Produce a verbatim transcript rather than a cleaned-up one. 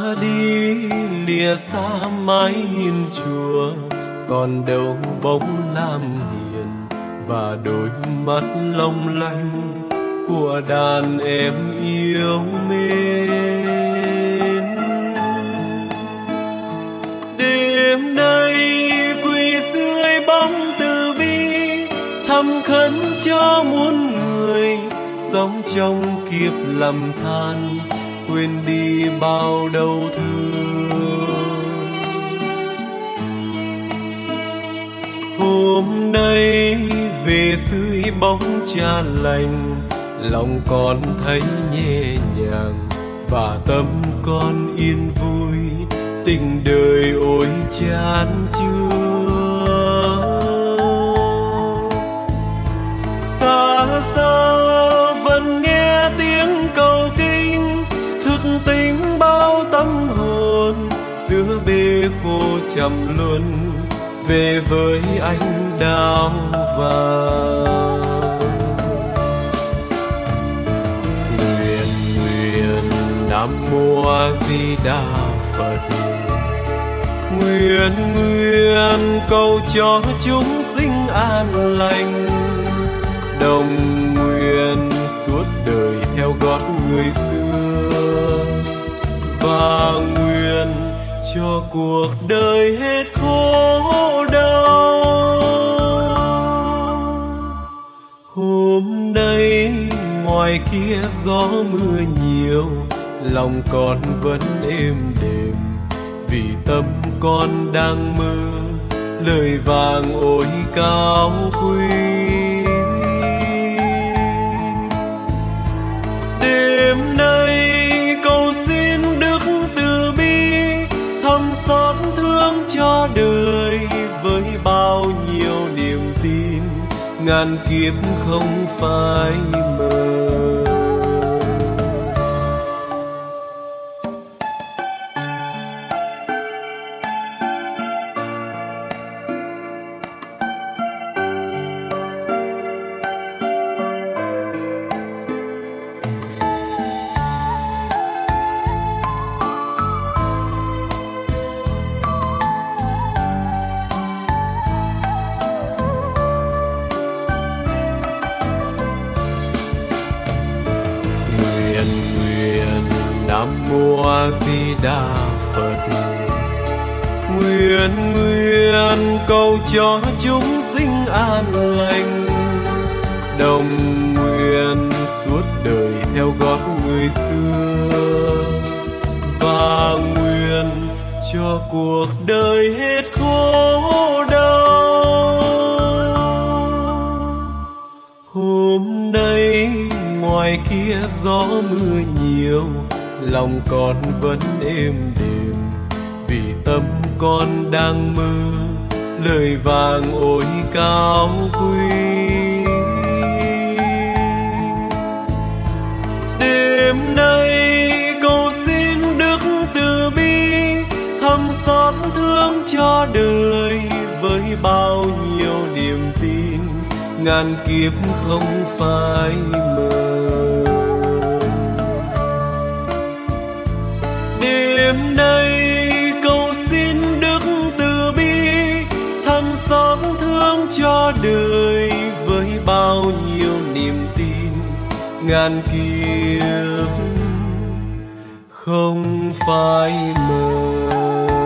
đi lìa xa mái hiên chùa, còn đâu bóng lam hiền và đôi mắt long lanh của đàn em yêu mến. Đêm nay quỳ dưới bóng từ bi, thầm khấn cho muôn người sống trong kiếp lầm than, quên đi bao đau thương. Hôm nay về dưới bóng cha lành, lòng con thấy nhẹ nhàng và tâm con yên vui, tình đời ôi chán chường. Xa xa vẫn nghe tiếng cầu kinh, thức tỉnh bao tâm hồn giữa bể khô trầm luân, về với anh đào vàng. Nguyện nguyện Nam Mô A Di Đà Phật, nguyện nguyện cầu cho chúng sinh an lành, đồng nguyện suốt đời theo gót người xưa, và nguyện cho cuộc đời hết khổ đau. Hôm nay ngoài kia gió mưa nhiều, lòng con vẫn êm đềm, vì tâm con đang mơ lời vàng ôi cao quý. Đêm nay cầu xin Đức từ bi thầm xót thương cho đời, với bao nhiêu niềm tin ngàn kiếp không phải mơ. Nam Mô A Di Đà Phật, nguyện nguyện cầu cho chúng sinh an lành, đồng nguyện suốt đời theo gót người xưa, và nguyện cho cuộc đời hết khổ đau. Hôm nay ngoài kia gió mưa nhiều, lòng con vẫn êm đềm, vì tâm con đang mơ lời vàng ôi cao quý. Đêm nay cầu xin Đức từ bi thầm xót thương cho đời, với bao nhiêu niềm tin ngàn kiếp không phải mơ. Đêm nay cầu xin Đức từ bi thầm xót thương cho đời, với bao nhiêu niềm tin ngàn kiếp không phải mơ.